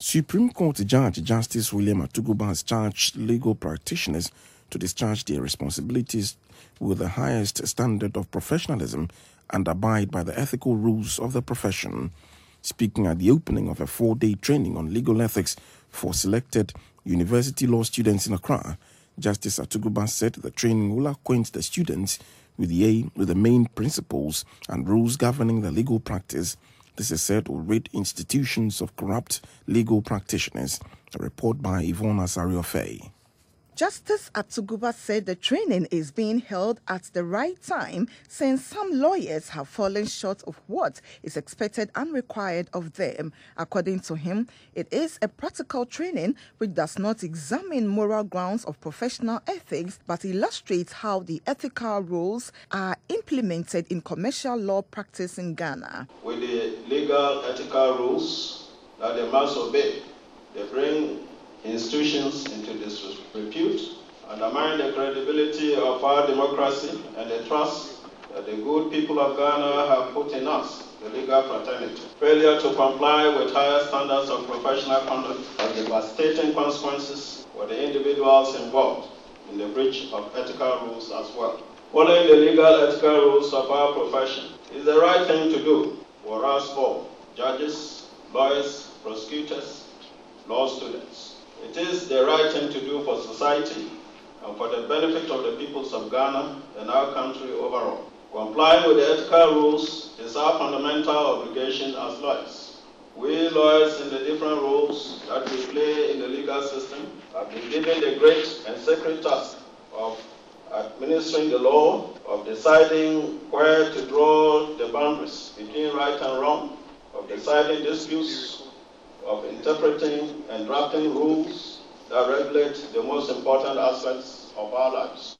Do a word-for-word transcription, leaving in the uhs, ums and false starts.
Supreme Court Judge Justice William Atuguba has charged legal practitioners to discharge their responsibilities with the highest standard of professionalism and abide by the ethical rules of the profession. Speaking at the opening of a four-day training on legal ethics for selected university law students in Accra, Justice Atuguba said the training will acquaint the students with the, with the main principles and rules governing the legal practice. This is said will rid institutions of corrupt legal practitioners. A report by Yvonne Asario-Faye. Justice Atuguba said the training is being held at the right time since some lawyers have fallen short of what is expected and required of them. According to him, it is a practical training which does not examine moral grounds of professional ethics but illustrates how the ethical rules are implemented in commercial law practice in Ghana. With the legal ethical rules that they must obey, they bring institutions into disrepute, undermine the credibility of our democracy and the trust that the good people of Ghana have put in us, the legal fraternity. Failure to comply with higher standards of professional conduct has devastating consequences for the individuals involved in the breach of ethical rules as well. Following the legal ethical rules of our profession is the right thing to do for us all, judges, lawyers, prosecutors, law students. It is the right thing to do for society and for the benefit of the peoples of Ghana and our country overall. Complying with the ethical rules is our fundamental obligation as lawyers. We lawyers in the different roles that we play in the legal system have been given the great and sacred task of administering the law, of deciding where to draw the boundaries between right and wrong, of deciding disputes, of interpreting and drafting rules that regulate the most important aspects of our lives.